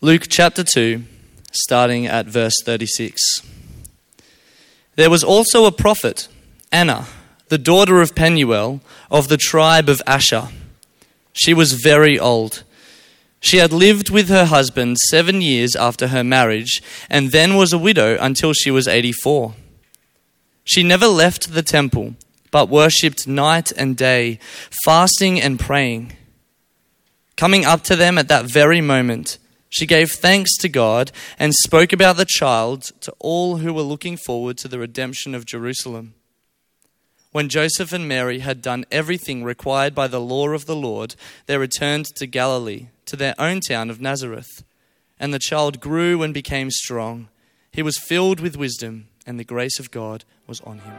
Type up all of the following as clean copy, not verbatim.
Luke chapter 2, starting at verse 36. There was also a prophet, Anna, the daughter of Penuel, of the tribe of Asher. She was very old. She had lived with her husband 7 years after her marriage, and then was a widow until she was 84. She never left the temple, but worshipped night and day, fasting and praying. Coming up to them at that very moment, she gave thanks to God and spoke about the child to all who were looking forward to the redemption of Jerusalem. When Joseph and Mary had done everything required by the law of the Lord, they returned to Galilee, to their own town of Nazareth. And the child grew and became strong. He was filled with wisdom, and the grace of God was on him.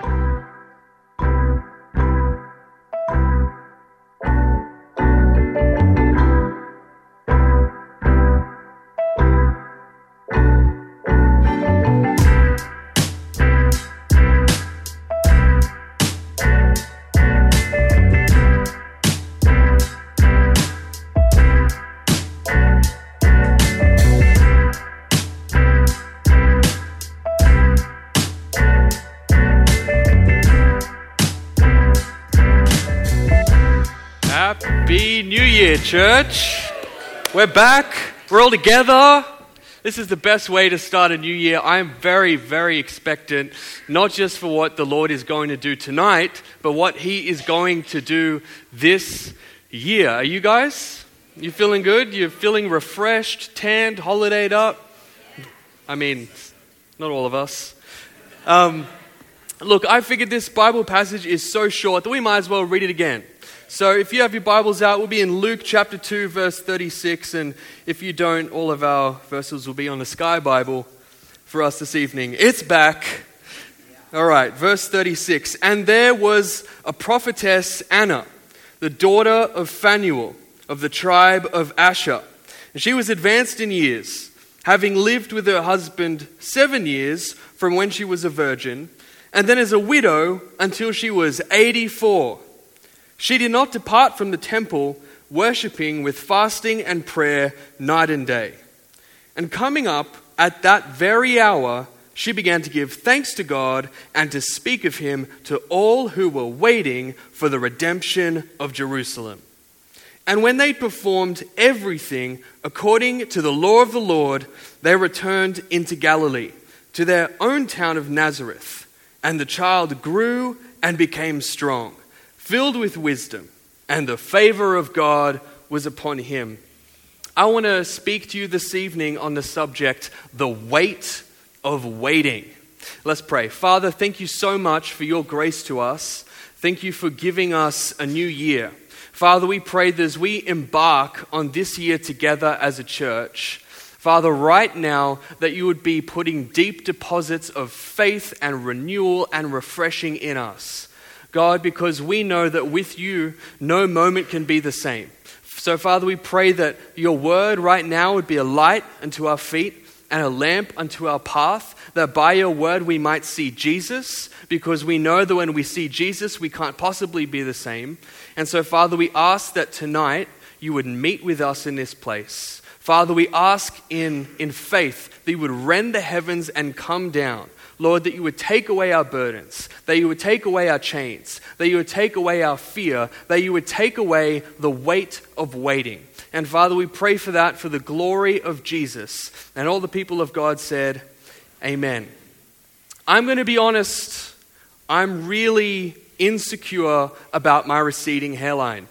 Happy New Year, church. We're back. We're all together. This is the best way to start a new year. I am very, very expectant, not just for what the Lord is going to do tonight, but what He is going to do this year. Are you guys? You feeling good? You're feeling refreshed, tanned, holidayed up? I mean, not all of us. Look, I figured this Bible passage is so short that we might as well read it again. So if you have your Bibles out, we'll be in Luke chapter 2, verse 36. And if you don't, all of our verses will be on the Sky Bible for us this evening. It's back. All right, verse 36. And there was a prophetess, Anna, the daughter of Phanuel, of the tribe of Asher. And she was advanced in years, having lived with her husband 7 years from when she was a virgin, and then as a widow until she was 84. She did not depart from the temple, worshipping with fasting and prayer night and day. And coming up at that very hour, she began to give thanks to God and to speak of Him to all who were waiting for the redemption of Jerusalem. And when they performed everything according to the law of the Lord, they returned into Galilee, to their own town of Nazareth. And the child grew and became strong, filled with wisdom, and the favor of God was upon him. I want to speak to you this evening on the subject, the weight of waiting. Let's pray. Father, thank you so much for your grace to us. Thank you for giving us a new year. Father, we pray that as we embark on this year together as a church, Father, right now, that you would be putting deep deposits of faith and renewal and refreshing in us. God, because we know that with you, no moment can be the same. So, Father, we pray that your word right now would be a light unto our feet and a lamp unto our path, that by your word we might see Jesus, because we know that when we see Jesus, we can't possibly be the same. And so, Father, we ask that tonight you would meet with us in this place. Father, we ask in faith that you would rend the heavens and come down. Lord, that you would take away our burdens, that you would take away our chains, that you would take away our fear, that you would take away the weight of waiting. And Father, we pray for that for the glory of Jesus. And all the people of God said, Amen. I'm going to be honest, I'm really insecure about my receding hairline.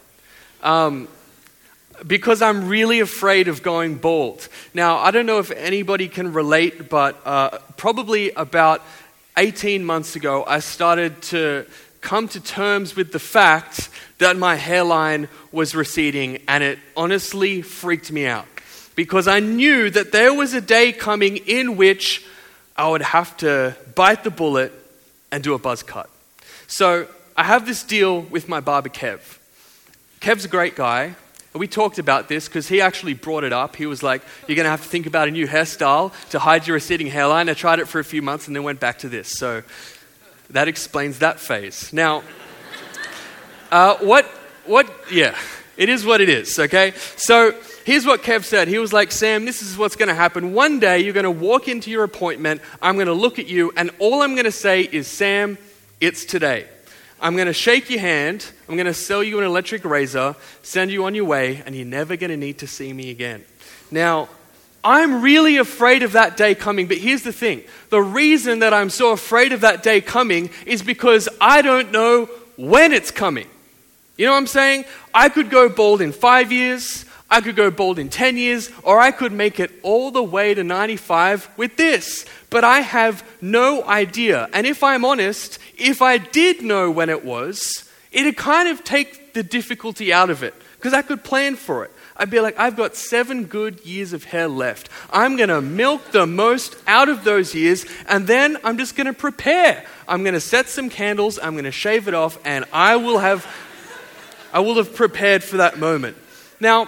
Because I'm really afraid of going bald. Now, I don't know if anybody can relate, but probably about 18 months ago, I started to come to terms with the fact that my hairline was receding, and it honestly freaked me out. Because I knew that there was a day coming in which I would have to bite the bullet and do a buzz cut. So I have this deal with my barber, Kev. Kev's a great guy. We talked about this because he actually brought it up. He was like, you're going to have to think about a new hairstyle to hide your receding hairline. I tried it for a few months and then went back to this. So that explains that phase. Now, yeah, it is what it is, okay? So here's what Kev said. He was like, Sam, this is what's going to happen. One day you're going to walk into your appointment. I'm going to look at you, and all I'm going to say is, Sam, it's today. I'm going to shake your hand. I'm going to sell you an electric razor, send you on your way, and you're never going to need to see me again. Now, I'm really afraid of that day coming, but here's the thing. The reason that I'm so afraid of that day coming is because I don't know when it's coming. You know what I'm saying? I could go bald in 5 years, I could go bald in 10 years, or I could make it all the way to 95 with this. But I have no idea. And if I'm honest, if I did know when it was, it'd kind of take the difficulty out of it, because I could plan for it. I'd be like, I've got 7 good years of hair left. I'm going to milk the most out of those years, and then I'm just going to prepare. I'm going to set some candles, I'm going to shave it off, and I will have prepared for that moment. Now,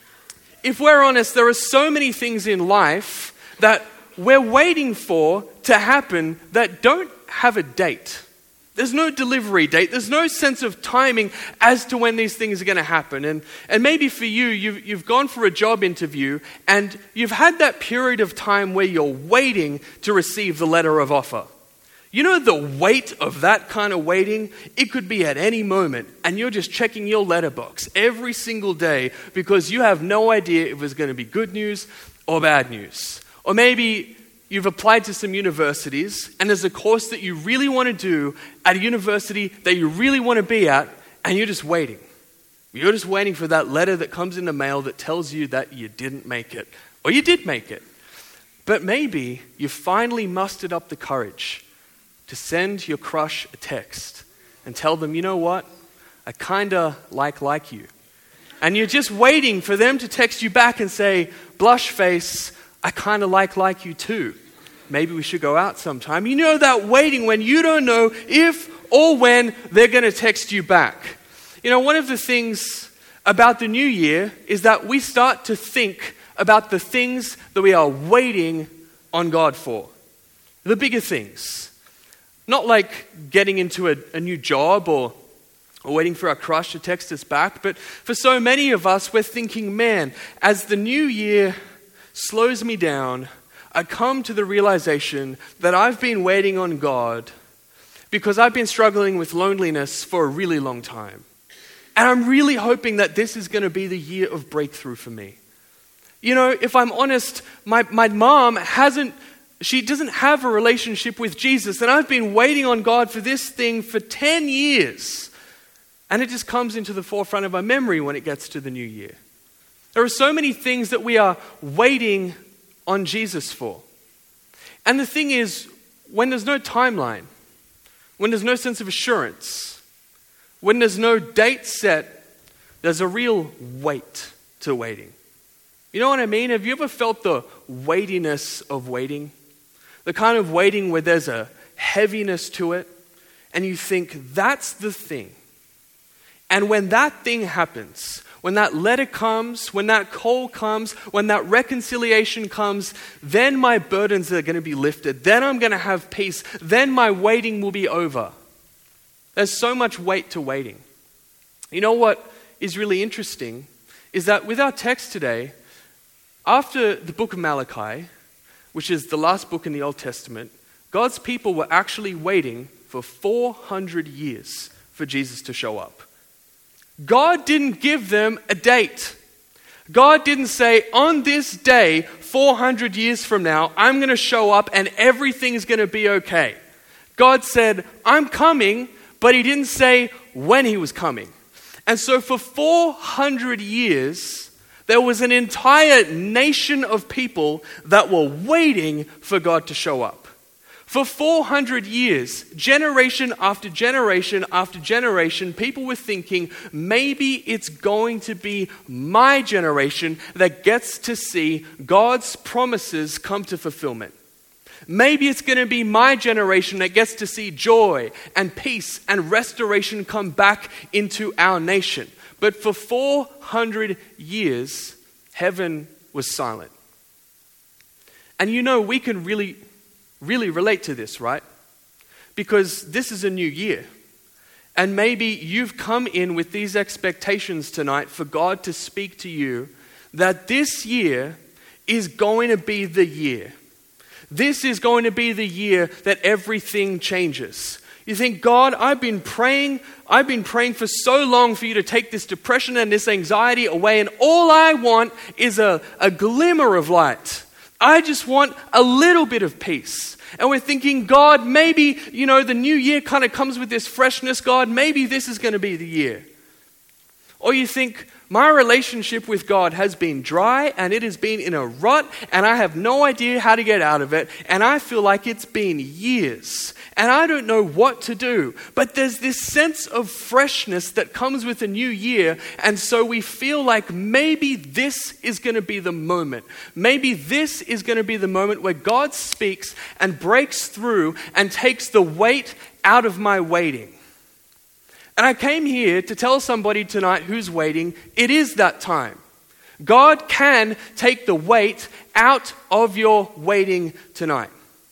if we're honest, there are so many things in life that we're waiting for to happen that don't have a date. There's no delivery date. There's no sense of timing as to when these things are going to happen. And maybe for you, you've gone for a job interview and you've had that period of time where you're waiting to receive the letter of offer. You know the weight of that kind of waiting? It could be at any moment, and you're just checking your letterbox every single day because you have no idea if it's going to be good news or bad news. Or maybe you've applied to some universities, and there's a course that you really want to do at a university that you really want to be at, and you're just waiting. You're just waiting for that letter that comes in the mail that tells you that you didn't make it, or you did make it. But maybe you finally mustered up the courage to send your crush a text and tell them, you know what, I kinda like you. And you're just waiting for them to text you back and say, blush face, I kinda like you too. Maybe we should go out sometime. You know that waiting when you don't know if or when they're gonna text you back. You know, one of the things about the new year is that we start to think about the things that we are waiting on God for. The bigger things. Not like getting into a new job or waiting for our crush to text us back, but for so many of us, we're thinking, man, as the new year slows me down, I come to the realization that I've been waiting on God because I've been struggling with loneliness for a really long time. And I'm really hoping that this is going to be the year of breakthrough for me. You know, if I'm honest, my mom she doesn't have a relationship with Jesus, and I've been waiting on God for this thing for 10 years. And it just comes into the forefront of my memory when it gets to the new year. There are so many things that we are waiting on Jesus for. And the thing is, when there's no timeline, when there's no sense of assurance, when there's no date set, there's a real weight to waiting. You know what I mean? Have you ever felt the weightiness of waiting? The kind of waiting where there's a heaviness to it, and you think, that's the thing. And when that thing happens, when that letter comes, when that call comes, when that reconciliation comes, then my burdens are going to be lifted. Then I'm going to have peace. Then my waiting will be over. There's so much weight to waiting. You know what is really interesting is that with our text today, after the book of Malachi, which is the last book in the Old Testament, God's people were actually waiting for 400 years for Jesus to show up. God didn't give them a date. God didn't say, on this day, 400 years from now, I'm going to show up and everything's going to be okay. God said, I'm coming, but he didn't say when he was coming. And so for 400 years, there was an entire nation of people that were waiting for God to show up. For 400 years, generation after generation after generation, people were thinking, maybe it's going to be my generation that gets to see God's promises come to fulfillment. Maybe it's going to be my generation that gets to see joy and peace and restoration come back into our nation. But for 400 years, heaven was silent. And you know, we can really relate to this, right? Because this is a new year. And maybe you've come in with these expectations tonight for God to speak to you that this year is going to be the year. This is going to be the year that everything changes. You think, God, I've been praying for so long for you to take this depression and this anxiety away, and all I want is a glimmer of light. I just want a little bit of peace. And we're thinking, God, maybe, the new year kind of comes with this freshness. God, maybe this is going to be the year. Or you think, my relationship with God has been dry and it has been in a rut and I have no idea how to get out of it, and I feel like it's been years and I don't know what to do. But there's this sense of freshness that comes with a new year, and so we feel like maybe this is going to be the moment. Maybe this is going to be the moment where God speaks and breaks through and takes the weight out of my waiting. And I came here to tell somebody tonight who's waiting, it is that time. God can take the weight out of your waiting tonight.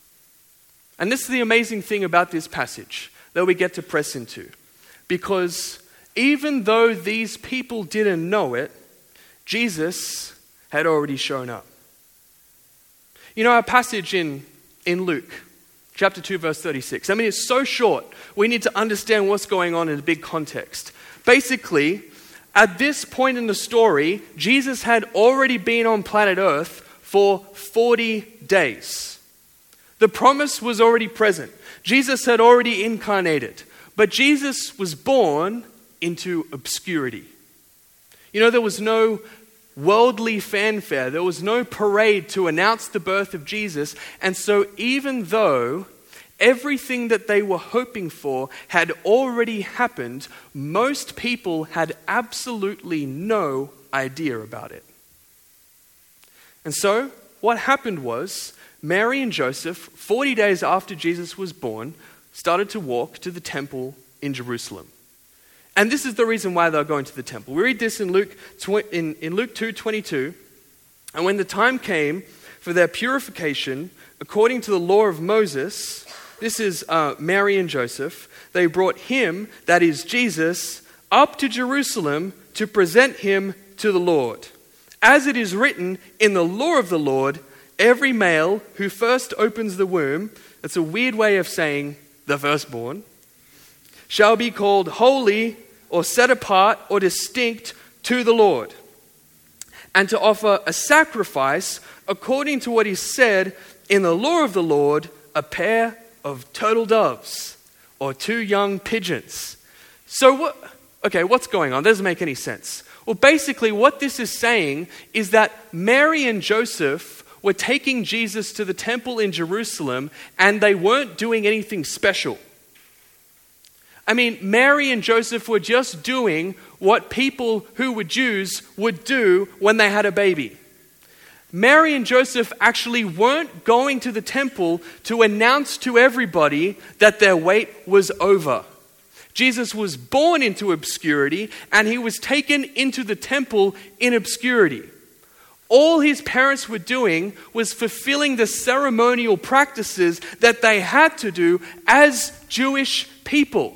And this is the amazing thing about this passage that we get to press into. Because even though these people didn't know it, Jesus had already shown up. Our passage in Luke, chapter 2, verse 36. I mean, it's so short. We need to understand what's going on in a big context. Basically, at this point in the story, Jesus had already been on planet Earth for 40 days. The promise was already present. Jesus had already incarnated. But Jesus was born into obscurity. There was no worldly fanfare. There was no parade to announce the birth of Jesus. And so even though everything that they were hoping for had already happened, most people had absolutely no idea about it. And so what happened was Mary and Joseph, 40 days after Jesus was born, started to walk to the temple in Jerusalem. And this is the reason why they're going to the temple. We read this in Luke 2:22. And when the time came for their purification, according to the law of Moses, this is Mary and Joseph, they brought him, that is Jesus, up to Jerusalem to present him to the Lord. As it is written in the law of the Lord, every male who first opens the womb, that's a weird way of saying the firstborn, shall be called holy or set apart or distinct to the Lord, and to offer a sacrifice according to what is said in the law of the Lord, a pair of turtle doves or 2 young pigeons. So what's going on? That doesn't make any sense. Well, basically what this is saying is that Mary and Joseph were taking Jesus to the temple in Jerusalem, and they weren't doing anything special. I mean, Mary and Joseph were just doing what people who were Jews would do when they had a baby. Mary and Joseph actually weren't going to the temple to announce to everybody that their wait was over. Jesus was born into obscurity, and he was taken into the temple in obscurity. All his parents were doing was fulfilling the ceremonial practices that they had to do as Jewish people.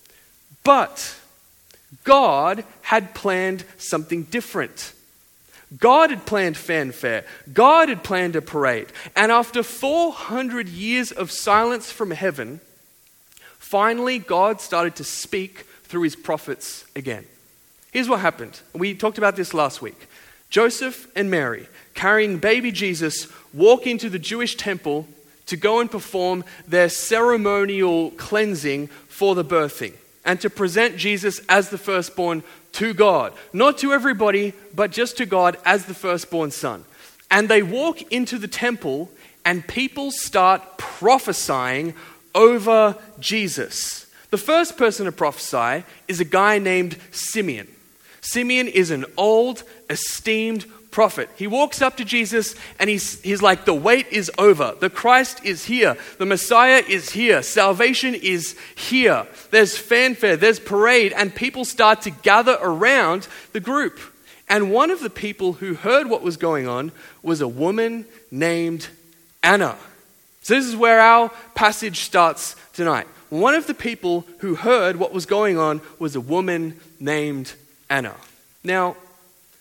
But God had planned something different. God had planned fanfare. God had planned a parade. And after 400 years of silence from heaven, finally God started to speak through his prophets again. Here's what happened. We talked about this last week. Joseph and Mary, carrying baby Jesus, walk into the Jewish temple to go and perform their ceremonial cleansing for the birthing and to present Jesus as the firstborn to God. Not to everybody, but just to God as the firstborn son. And they walk into the temple and people start prophesying over Jesus. The first person to prophesy is a guy named Simeon. Simeon is an old, esteemed prophet. He walks up to Jesus and he's like, the wait is over. The Christ is here. The Messiah is here. Salvation is here. There's fanfare, there's parade, and people start to gather around the group. And one of the people who heard what was going on was a woman named Anna. So this is where our passage starts tonight. One of the people who heard what was going on was a woman named Anna. Now,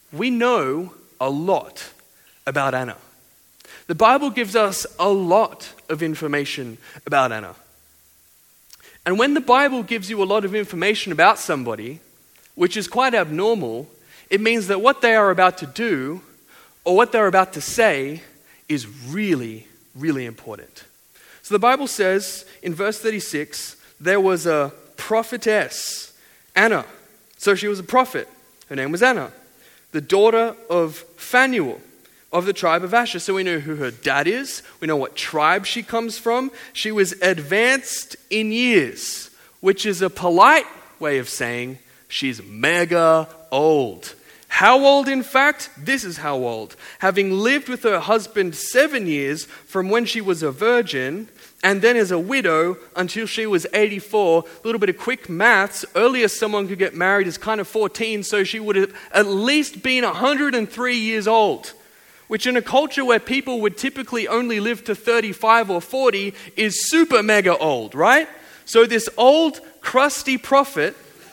we know a lot about Anna. The Bible gives us a lot of information about Anna. And when the Bible gives you a lot of information about somebody, which is quite abnormal, it means that what they are about to do or what they're about to say is really, really important. So the Bible says in verse 36, there was a prophetess, Anna. So she was a prophet. Her name was Anna, the daughter of Phanuel of the tribe of Asher. So we know who her dad is. We know what tribe she comes from. She was advanced in years, which is a polite way of saying she's mega old. How old, in fact? This is how old. Having lived with her husband 7 years from when she was a virgin, and then as a widow until she was 84. A little bit of quick maths. Earlier someone could get married is kind of 14, so she would have at least been 103 years old, which in a culture where people would typically only live to 35 or 40 is super mega old, right? So this old, crusty prophet,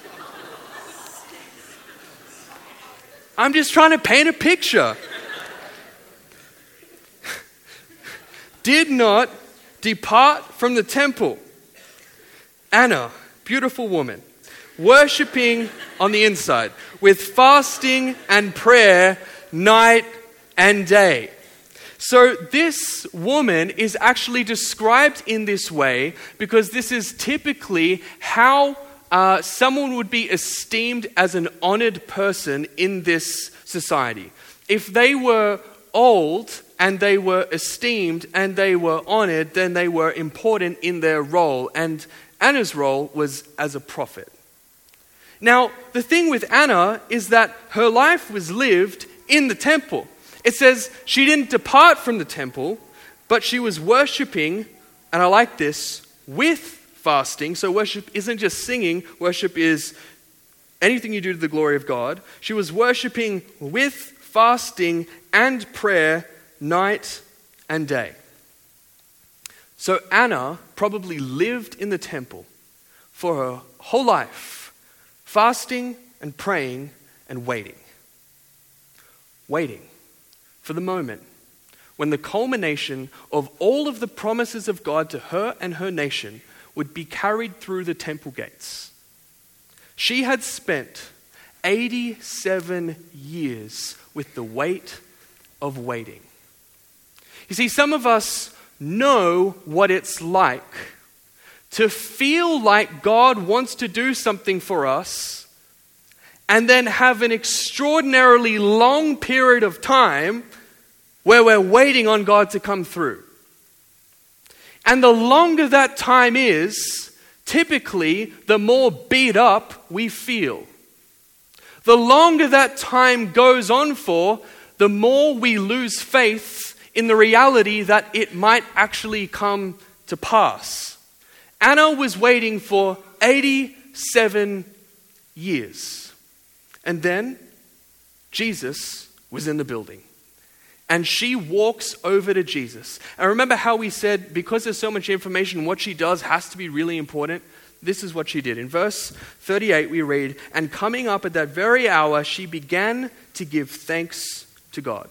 I'm just trying to paint a picture, did not depart from the temple. Anna, beautiful woman, worshipping on the inside with fasting and prayer night and day. So this woman is actually described in this way because this is typically how someone would be esteemed as an honored person in this society. If they were old and they were esteemed and they were honored, then they were important in their role. And Anna's role was as a prophet. Now, the thing with Anna is that her life was lived in the temple. It says she didn't depart from the temple, but she was worshiping, and I like this, with fasting. So worship isn't just singing, worship is anything you do to the glory of God. She was worshiping with fasting and prayer night and day. So Anna probably lived in the temple for her whole life, fasting and praying and waiting. Waiting for the moment when the culmination of all of the promises of God to her and her nation would be carried through the temple gates. She had spent 87 years with the weight of waiting. You see, some of us know what it's like to feel like God wants to do something for us and then have an extraordinarily long period of time where we're waiting on God to come through. And the longer that time is, typically the more beat up we feel. The longer that time goes on for, the more we lose faith in the reality that it might actually come to pass. Anna was waiting for 87 years. And then Jesus was in the building. And she walks over to Jesus. And remember how we said, because there's so much information, what she does has to be really important? This is what she did. In verse 38 we read, "And coming up at that very hour, she began to give thanks to God."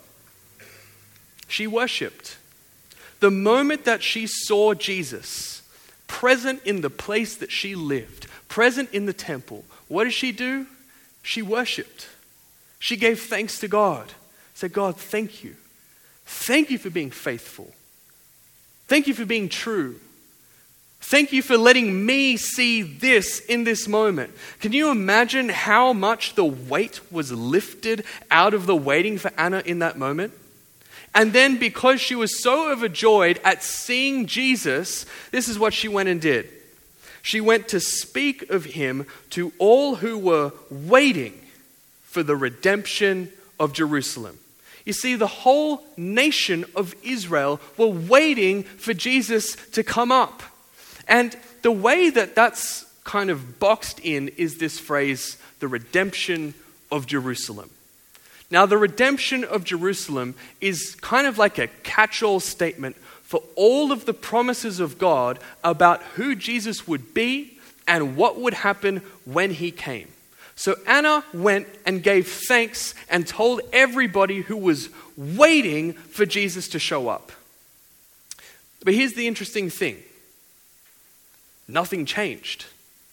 She worshipped. The moment that she saw Jesus present in the place that she lived, present in the temple, what did she do? She worshipped. She gave thanks to God. Said, "God, thank you. Thank you for being faithful. Thank you for being true. Thank you for letting me see this in this moment." Can you imagine how much the weight was lifted out of the waiting for Anna in that moment? And then because she was so overjoyed at seeing Jesus, this is what she went and did. She went to speak of him to all who were waiting for the redemption of Jerusalem. You see, the whole nation of Israel were waiting for Jesus to come up. And the way that that's kind of boxed in is this phrase, the redemption of Jerusalem. Now, the redemption of Jerusalem is kind of like a catch-all statement for all of the promises of God about who Jesus would be and what would happen when he came. So Anna went and gave thanks and told everybody who was waiting for Jesus to show up. But here's the interesting thing. Nothing changed.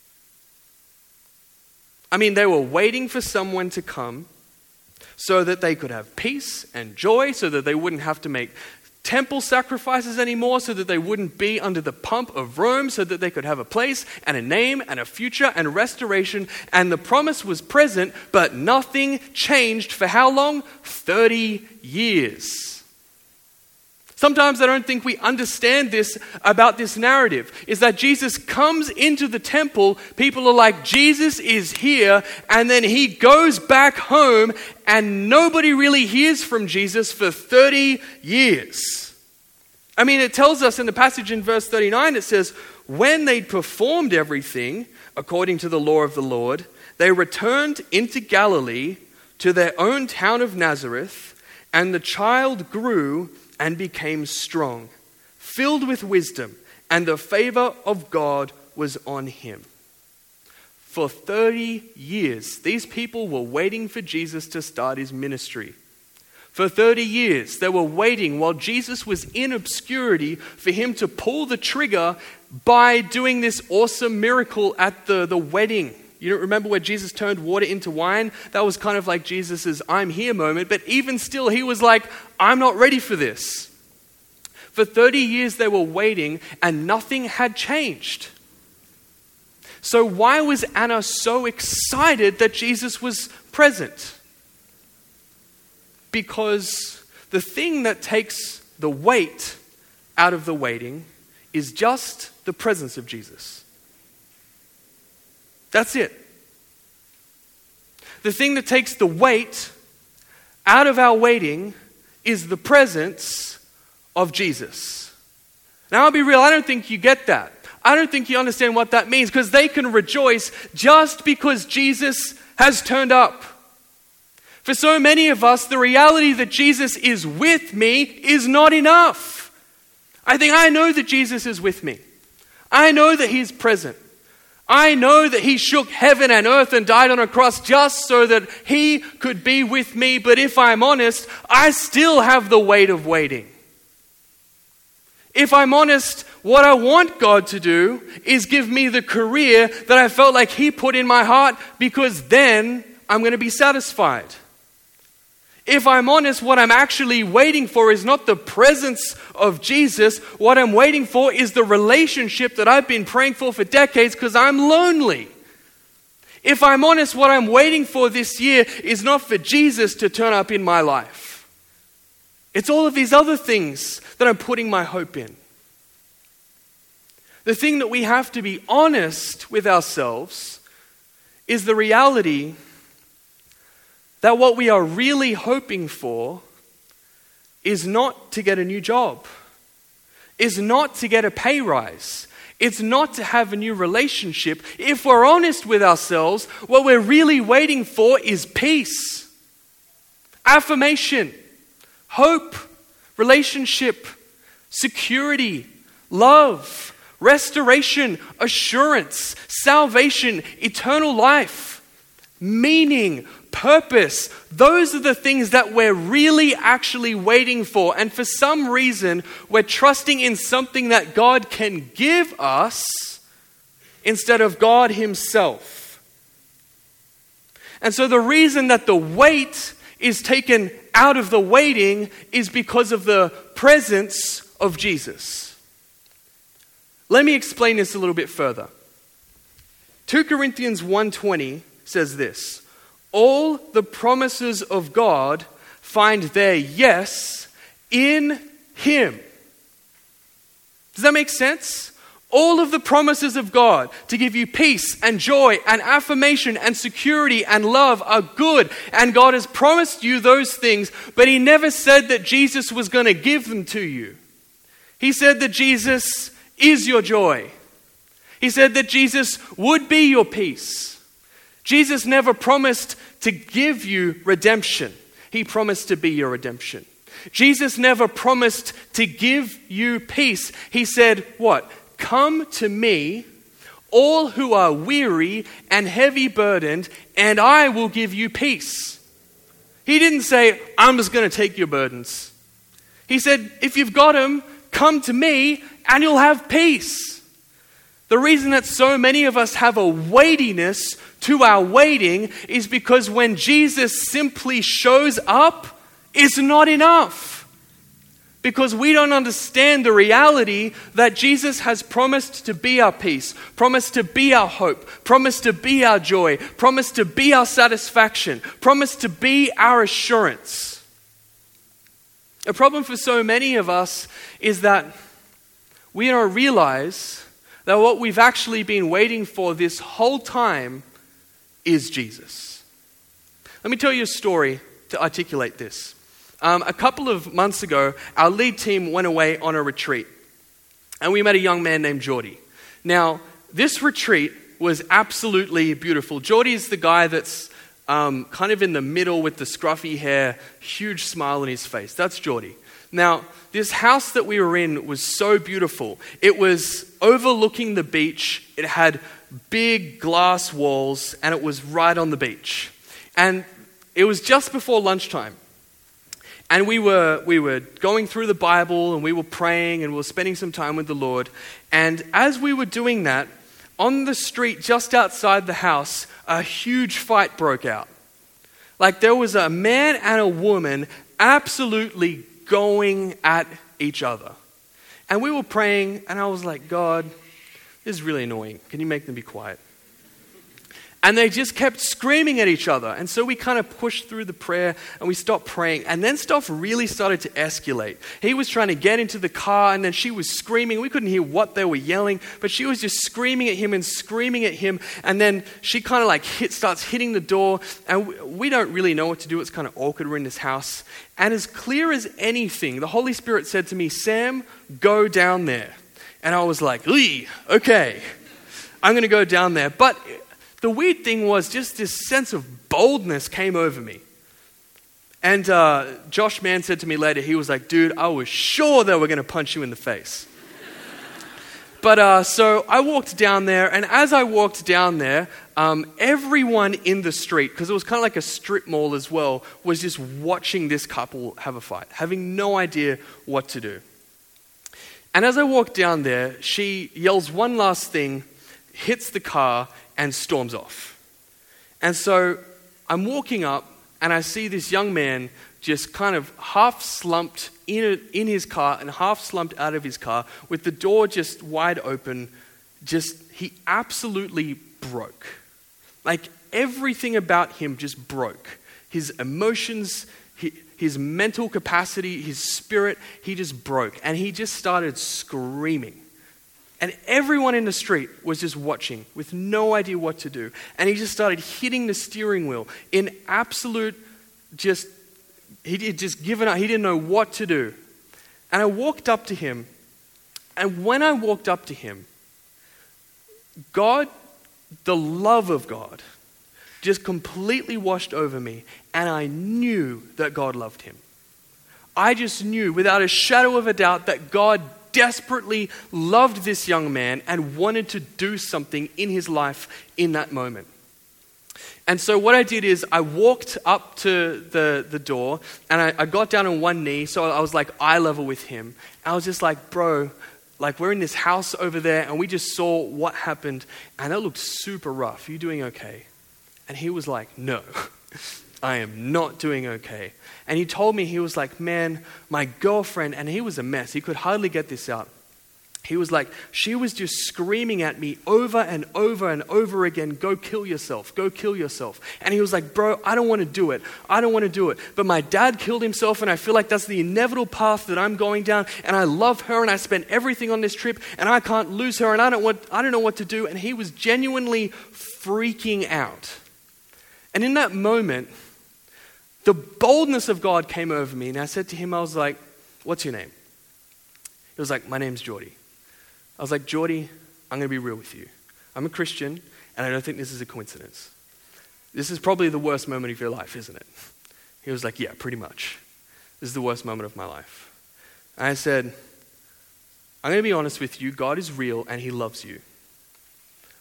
I mean, they were waiting for someone to come so that they could have peace and joy, so that they wouldn't have to make temple sacrifices anymore, so that they wouldn't be under the pump of Rome, so that they could have a place and a name and a future and restoration. And the promise was present, but nothing changed for how long? 30 years. Sometimes I don't think we understand this about this narrative, is that Jesus comes into the temple, people are like, Jesus is here, and then he goes back home and nobody really hears from Jesus for 30 years. I mean, it tells us in the passage in verse 39, it says, when they'd performed everything according to the law of the Lord, they returned into Galilee to their own town of Nazareth, and the child grew and became strong, filled with wisdom, and the favor of God was on him. For 30 years, these people were waiting for Jesus to start his ministry. For 30 years, they were waiting while Jesus was in obscurity for him to pull the trigger by doing this awesome miracle at the wedding. You don't remember where Jesus turned water into wine? That was kind of like Jesus's I'm here moment. But even still, he was like, I'm not ready for this. For 30 years they were waiting and nothing had changed. So why was Anna so excited that Jesus was present? Because the thing that takes the weight out of the waiting is just the presence of Jesus. That's it. The thing that takes the weight out of our waiting is the presence of Jesus. Now, I'll be real, I don't think you get that. I don't think you understand what that means, because they can rejoice just because Jesus has turned up. For so many of us, the reality that Jesus is with me is not enough. I know that Jesus is with me. I know that he's present. I know that he shook heaven and earth and died on a cross just so that he could be with me. But if I'm honest, I still have the weight of waiting. If I'm honest, what I want God to do is give me the career that I felt like he put in my heart, because then I'm going to be satisfied. If I'm honest, what I'm actually waiting for is not the presence of Jesus. What I'm waiting for is the relationship that I've been praying for decades, because I'm lonely. If I'm honest, what I'm waiting for this year is not for Jesus to turn up in my life. It's all of these other things that I'm putting my hope in. The thing that we have to be honest with ourselves is the reality that what we are really hoping for is not to get a new job, is not to get a pay rise, it's not to have a new relationship. If we're honest with ourselves, what we're really waiting for is peace, affirmation, hope, relationship, security, love, restoration, assurance, salvation, eternal life, meaning, purpose. Those are the things that we're really actually waiting for. And for some reason, we're trusting in something that God can give us instead of God himself. And so the reason that the weight is taken out of the waiting is because of the presence of Jesus. Let me explain this a little bit further. 2 Corinthians 1:20 says this: all the promises of God find their yes in him. Does that make sense? All of the promises of God to give you peace and joy and affirmation and security and love are good. And God has promised you those things, but he never said that Jesus was going to give them to you. He said that Jesus is your joy. He said that Jesus would be your peace. Jesus never promised to give you redemption. He promised to be your redemption. Jesus never promised to give you peace. He said, what? Come to me, all who are weary and heavy burdened, and I will give you peace. He didn't say, I'm just going to take your burdens. He said, if you've got them, come to me and you'll have peace. The reason that so many of us have a weightiness to our waiting is because when Jesus simply shows up, it's not enough. Because we don't understand the reality that Jesus has promised to be our peace, promised to be our hope, promised to be our joy, promised to be our satisfaction, promised to be our assurance. A problem for so many of us is that we don't realize that what we've actually been waiting for this whole time is Jesus. Let me tell you a story to articulate this. A couple of months ago, our lead team went away on a retreat. And we met a young man named Geordie. Now, this retreat was absolutely beautiful. Geordie is the guy that's kind of in the middle with the scruffy hair, huge smile on his face. That's Geordie. Now, this house that we were in was so beautiful. It was overlooking the beach. It had big glass walls, and it was right on the beach. And it was just before lunchtime. And we were going through the Bible, and we were praying, and we were spending some time with the Lord. And as we were doing that, on the street just outside the house, a huge fight broke out. Like there was a man and a woman absolutely going at each other. And we were praying, and I was like, God, this is really annoying. Can you make them be quiet? And they just kept screaming at each other. And so we kind of pushed through the prayer and we stopped praying. And then stuff really started to escalate. He was trying to get into the car and then she was screaming. We couldn't hear what they were yelling, but she was just screaming at him and screaming at him. And then she kind of like starts hitting the door. And we don't really know what to do. It's kind of awkward. We're in this house. And as clear as anything, the Holy Spirit said to me, Sam, go down there. And I was like, okay, I'm going to go down there. But the weird thing was just this sense of boldness came over me. And Josh Mann said to me later, he was like, dude, I was sure they were going to punch you in the face. But so I walked down there, and as I walked down there, everyone in the street, because it was kind of like a strip mall as well, was just watching this couple have a fight, having no idea what to do. And as I walked down there, she yells one last thing, hits the car, and storms off. And so I'm walking up and I see this young man just kind of half slumped in his car and half slumped out of his car with the door just wide open. He absolutely broke. Like everything about him just broke. His emotions, his mental capacity, his spirit, he just broke. And he just started screaming. And everyone in the street was just watching with no idea what to do. And he just started hitting the steering wheel in absolute he'd just given up. He didn't know what to do. And I walked up to him. And when I walked up to him, God, the love of God, just completely washed over me. And I knew that God loved him. I just knew without a shadow of a doubt that God desperately loved this young man and wanted to do something in his life in that moment. And so what I did is I walked up to the door and I got down on one knee, so I was like eye level with him. I was just like, bro, like we're in this house over there and we just saw what happened and that looked super rough. Are you doing okay? And he was like, no, I am not doing okay. And he told me, he was like, man, my girlfriend, and he was a mess. He could hardly get this out. He was like, she was just screaming at me over and over and over again, go kill yourself, go kill yourself. And he was like, bro, I don't want to do it. I don't want to do it. But my dad killed himself and I feel like that's the inevitable path that I'm going down. And I love her and I spent everything on this trip and I can't lose her and I don't know what to do. And he was genuinely freaking out. And in that moment, the boldness of God came over me and I said to him, I was like, what's your name? He was like, my name's Geordie. I was like, Geordie, I'm going to be real with you. I'm a Christian and I don't think this is a coincidence. This is probably the worst moment of your life, isn't it? He was like, yeah, pretty much. This is the worst moment of my life. And I said, I'm going to be honest with you. God is real and he loves you.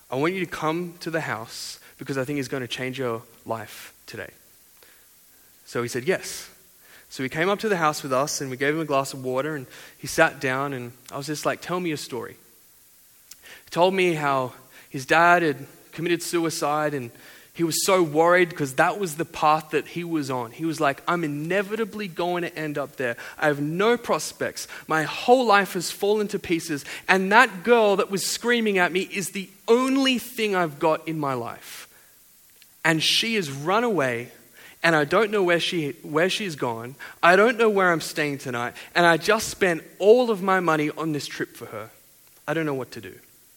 I want you to come to the house because I think it's going to change your life today. So he said, yes. So he came up to the house with us and we gave him a glass of water and he sat down and I was just like, tell me your story. He told me how his dad had committed suicide and he was so worried because that was the path that he was on. He was like, I'm inevitably going to end up there. I have no prospects. My whole life has fallen to pieces. And that girl that was screaming at me is the only thing I've got in my life. And she has run away and I don't know where she's gone. I don't know where I'm staying tonight. And I just spent all of my money on this trip for her. I don't know what to do.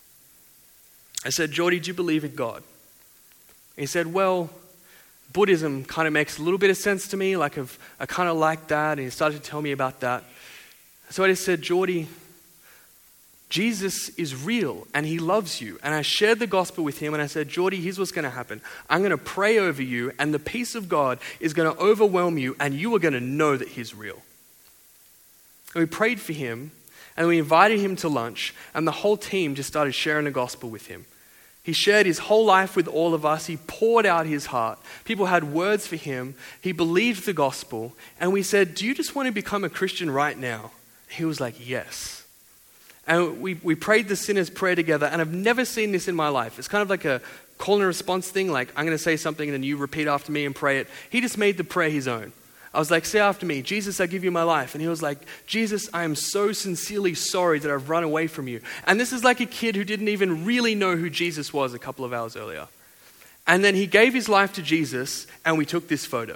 I said, Geordie, do you believe in God? He said, well, Buddhism kind of makes a little bit of sense to me. Like I kind of like that. And he started to tell me about that. So I just said, Geordie, Jesus is real and he loves you. And I shared the gospel with him and I said, Geordie, here's what's going to happen. I'm going to pray over you and the peace of God is going to overwhelm you and you are going to know that he's real. And we prayed for him and we invited him to lunch and the whole team just started sharing the gospel with him. He shared his whole life with all of us. He poured out his heart. People had words for him. He believed the gospel. And we said, do you just want to become a Christian right now? He was like, yes. And we prayed the sinner's prayer together. And I've never seen this in my life. It's kind of like a call and response thing. Like, I'm going to say something and then you repeat after me and pray it. He just made the prayer his own. I was like, say after me, Jesus, I give you my life. And he was like, Jesus, I am so sincerely sorry that I've run away from you. And this is like a kid who didn't even really know who Jesus was a couple of hours earlier. And then he gave his life to Jesus and we took this photo.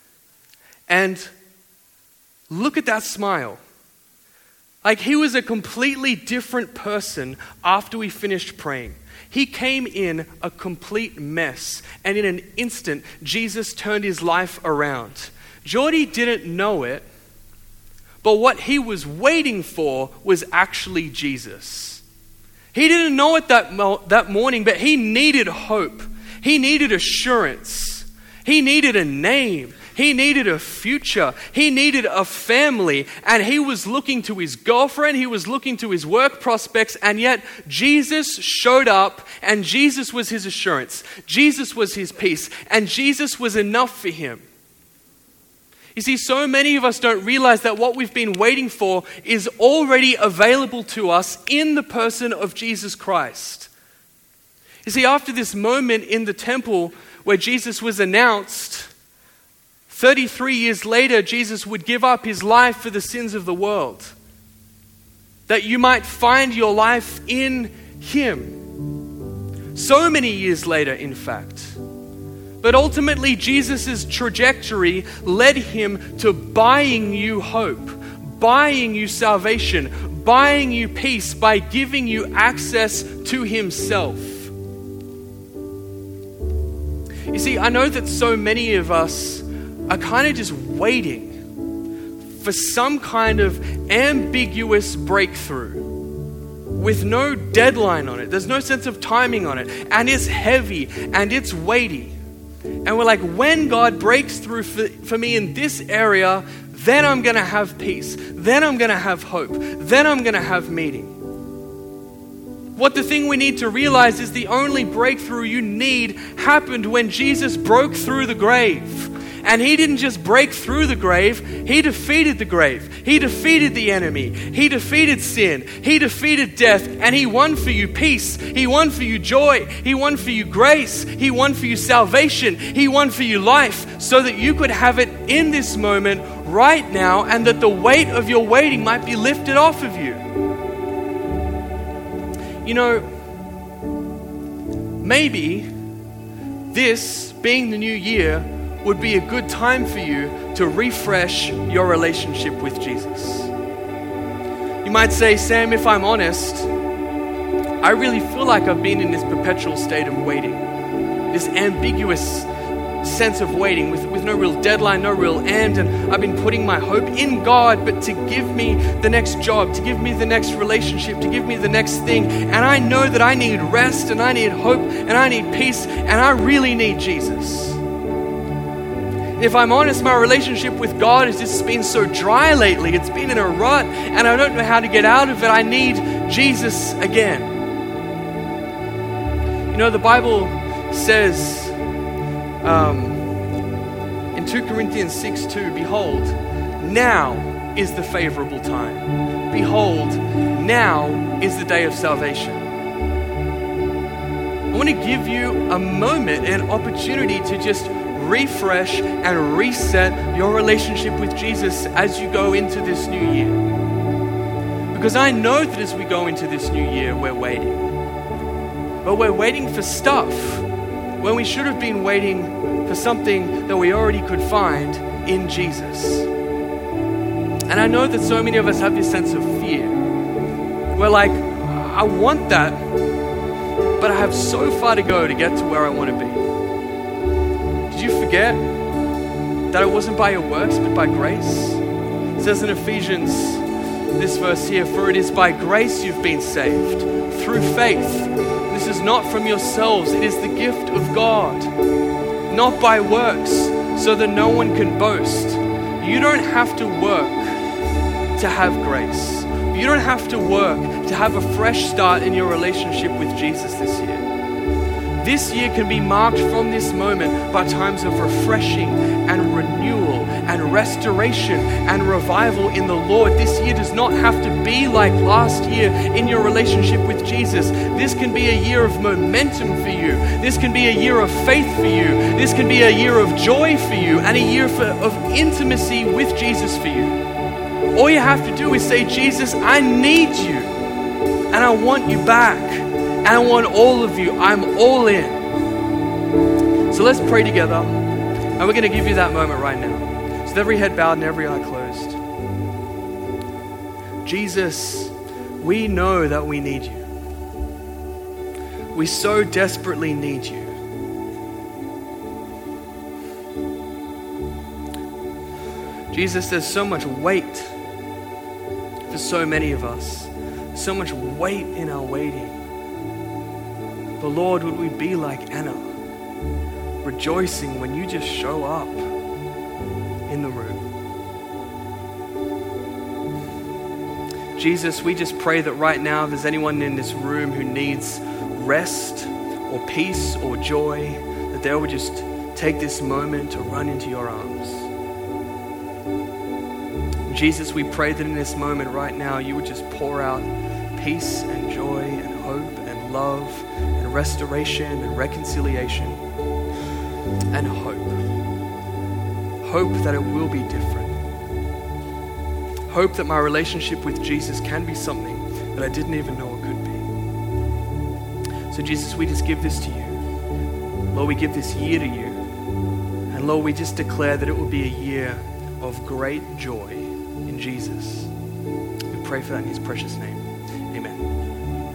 And look at that smile. Like he was a completely different person after we finished praying. He came in a complete mess. And in an instant, Jesus turned his life around. Geordie didn't know it, but what he was waiting for was actually Jesus. He didn't know it that morning, but he needed hope. He needed assurance. He needed a name. He needed a future. He needed a family. And he was looking to his girlfriend. He was looking to his work prospects. And yet Jesus showed up and Jesus was his assurance. Jesus was his peace. And Jesus was enough for him. You see, so many of us don't realize that what we've been waiting for is already available to us in the person of Jesus Christ. You see, after this moment in the temple where Jesus was announced, 33 years later, Jesus would give up his life for the sins of the world. That you might find your life in him. So many years later, in fact. But ultimately, Jesus' trajectory led him to buying you hope, buying you salvation, buying you peace by giving you access to himself. You see, I know that so many of us are kind of just waiting for some kind of ambiguous breakthrough with no deadline on it. There's no sense of timing on it. And it's heavy and it's weighty. And we're like, when God breaks through for me in this area, then I'm going to have peace. Then I'm going to have hope. Then I'm going to have meaning. What the thing we need to realize is the only breakthrough you need happened when Jesus broke through the grave. And he didn't just break through the grave, he defeated the grave. He defeated the enemy. He defeated sin. He defeated death. And he won for you peace. He won for you joy. He won for you grace. He won for you salvation. He won for you life so that you could have it in this moment right now and that the weight of your waiting might be lifted off of you. You know, maybe this being the new year would be a good time for you to refresh your relationship with Jesus. You might say, Sam, if I'm honest, I really feel like I've been in this perpetual state of waiting, this ambiguous sense of waiting with no real deadline, no real end, and I've been putting my hope in God, but to give me the next job, to give me the next relationship, to give me the next thing, and I know that I need rest, and I need hope, and I need peace, and I really need Jesus. If I'm honest, my relationship with God has just been so dry lately. It's been in a rut and I don't know how to get out of it. I need Jesus again. You know, the Bible says in 2 Corinthians 6:2, behold, now is the favorable time. Behold, now is the day of salvation. I want to give you a moment, an opportunity to just refresh and reset your relationship with Jesus as you go into this new year. Because I know that as we go into this new year, we're waiting. But we're waiting for stuff when we should have been waiting for something that we already could find in Jesus. And I know that so many of us have this sense of fear. We're like, I want that, but I have so far to go to get to where I want to be. Did you forget that it wasn't by your works, but by grace? It says in Ephesians, this verse here, for it is by grace you've been saved, through faith. This is not from yourselves, it is the gift of God, not by works, so that no one can boast. You don't have to work to have grace. You don't have to work to have a fresh start in your relationship with Jesus this year. This year can be marked from this moment by times of refreshing and renewal and restoration and revival in the Lord. This year does not have to be like last year in your relationship with Jesus. This can be a year of momentum for you. This can be a year of faith for you. This can be a year of joy for you and a year of intimacy with Jesus for you. All you have to do is say, Jesus, I need you and I want you back. And I want all of you. I'm all in. So let's pray together. And we're going to give you that moment right now. So with every head bowed and every eye closed. Jesus, we know that we need you. We so desperately need you. Jesus, there's so much weight for so many of us. So much weight in our waiting. But Lord, would we be like Anna, rejoicing when you just show up in the room? Jesus, we just pray that right now, if there's anyone in this room who needs rest or peace or joy, that they would just take this moment to run into your arms. Jesus, we pray that in this moment right now, you would just pour out peace and joy and hope and love and restoration and reconciliation and hope. Hope that it will be different. Hope that my relationship with Jesus can be something that I didn't even know it could be. So Jesus, we just give this to you. Lord, we give this year to you. And Lord, we just declare that it will be a year of great joy in Jesus. We pray for that in his precious name.